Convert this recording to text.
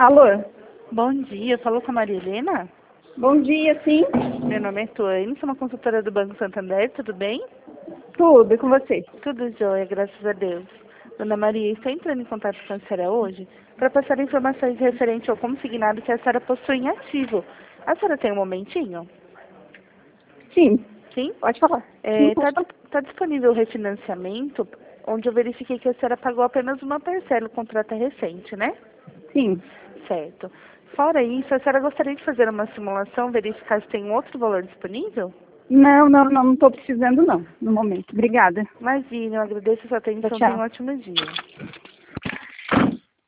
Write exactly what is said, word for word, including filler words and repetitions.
Alô? Bom dia, falou com a Maria Helena? Bom dia, sim? Meu nome é Tuane, sou uma consultora do Banco Santander, tudo bem? Tudo, e com você? Tudo jóia, graças a Deus. Dona Maria, estou entrando em contato com a senhora hoje para passar informações referentes ao consignado que a senhora possui em ativo. A senhora tem um momentinho? Sim, Sim? pode falar. Sim, Está pode falar. tá disponível o refinanciamento, onde eu verifiquei que a senhora pagou apenas uma parcela, o contrato é recente, né? Sim. Certo. Fora isso, a senhora gostaria de fazer uma simulação, verificar se tem um outro valor disponível? Não, não, não, não estou precisando não, no momento. Obrigada. Imagina, eu agradeço a sua atenção, Tchau. tenha um ótimo dia.